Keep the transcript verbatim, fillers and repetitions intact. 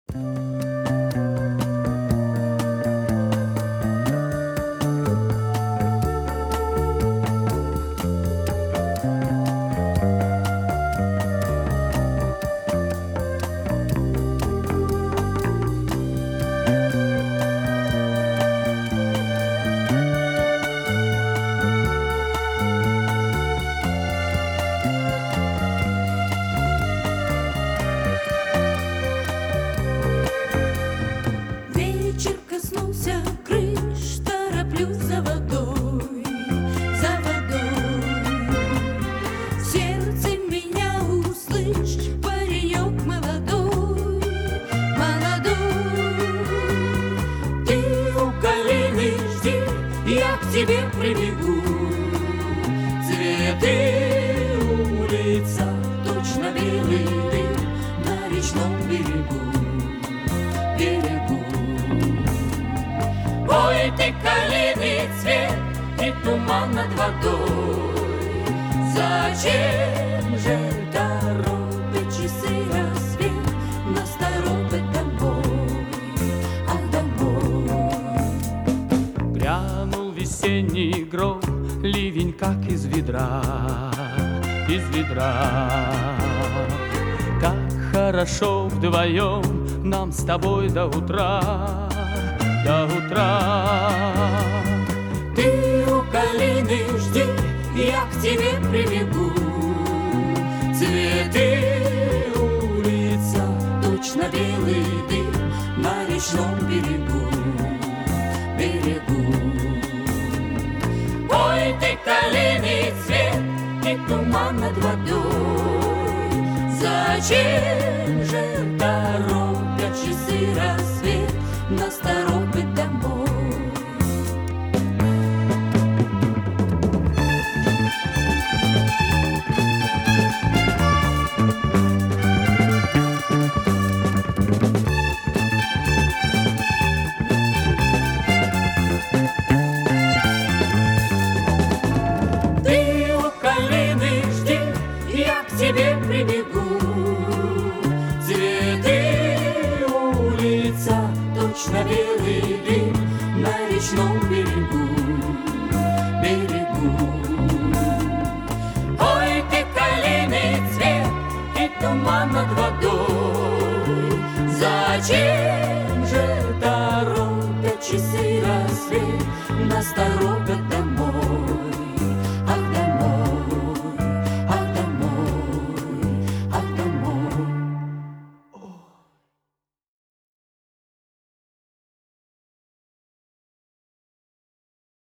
Я к тебе прибегу. Цветы, улица, точно белый дым на речном берегу, берегу. Ой, ты калины цвет и туман над водой. Зачем же торопят часы рассвет, нас торопят домой, ах, домой. Грянул весенний гром, ливень как из ведра, из ведра. Как хорошо вдвоем нам с тобой до утра, до утра. Ты у калины жди, я к тебе прибегу. Цветы, улица, точно белый дым на речном берегу, берегу. Ой, ты калины цвет и туман над водой. Зачем же торопят часы рассвет, нас торопит домой? Тебе прибегу. Цветы, улица, точно белый дым на речном берегу, берегу. Ой, ты калины цвет и туман над водой. Зачем же торопят часы рассвет, нас торопят